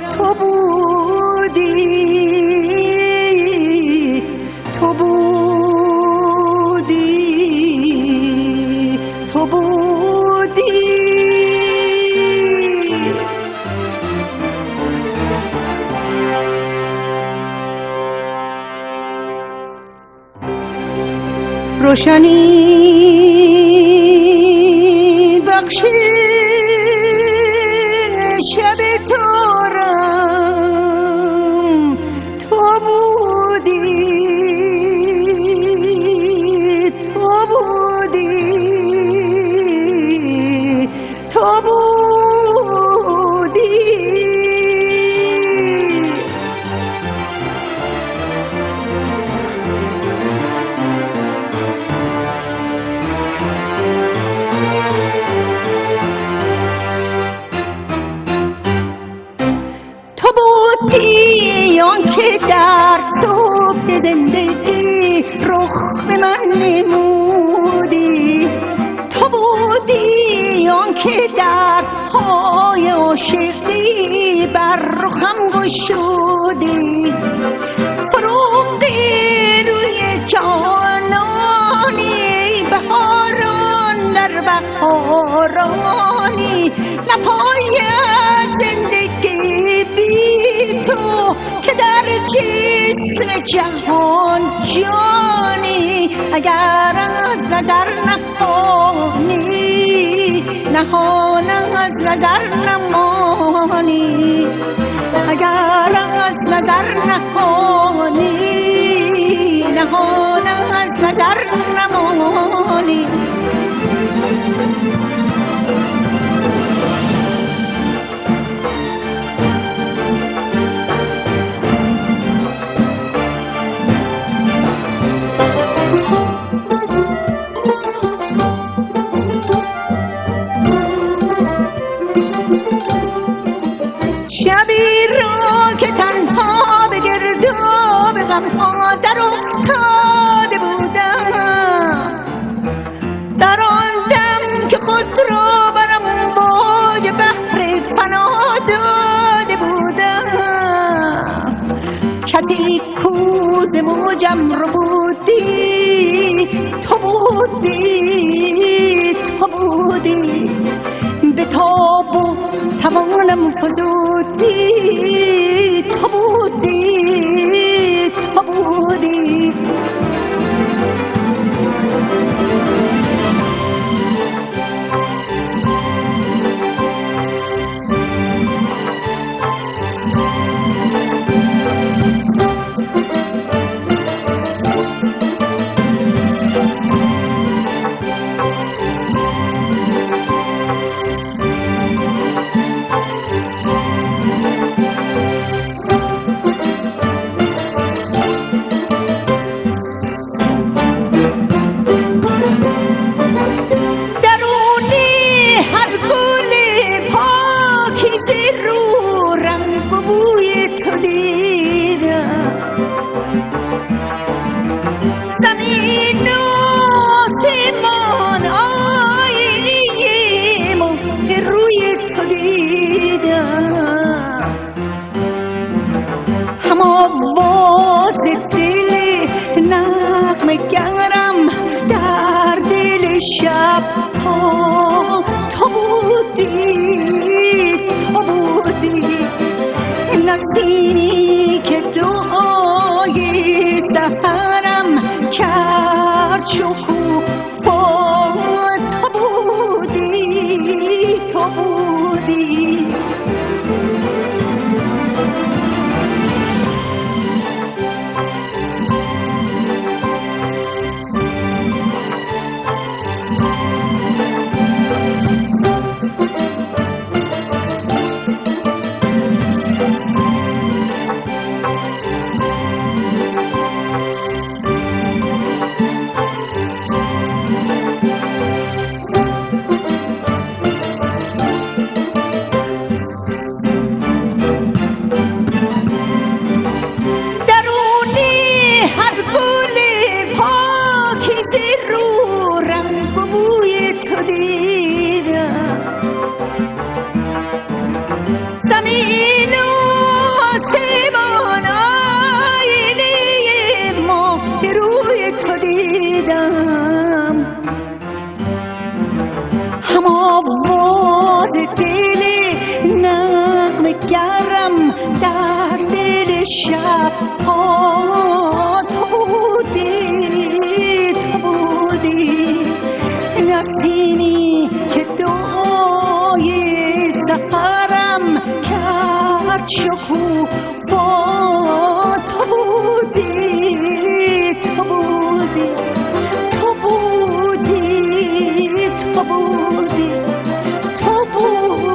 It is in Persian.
تو بودی، تو بودی، تو بودی. روشنی بخش شب تارم تو بودی، تو بودی، تو بودی. بودی آن که در صبح زندگی رخ به من نمودی، تو بودی آن که در پای عاشقی بر رخم گشودی. فروغی روی جانانی، بهاران در بهارانی، نپاید زندگی بی تو که در جسم جهان جانی. اگر از نظر نمانی، نهان از نظر نمانی. اگر از نظر نمانی، نهان از نظر نمانی. شبی را که تنها به گرداب غمها در افتاده بودم، در آن دم که خود را بر امواج بحر فنا داده بودم. کسی کوز موجم رو بودی، تو بودی، تو بودی. به تاب و توانم فزودی، تو بودی، تو بودی. زمین و آسمان آینه مهر روی تو دیدم. هم آواز دل نغمه‌گرم در دل شب ها تو بودی، تو بودی. نسیمی که دعای سحرم کرد شکوفا تو بودی، تو بودی. آواز دل نغمه‌گرم در دل شب تو بودی نسیمی که دعای سحرم کرد شکوفا تو بودی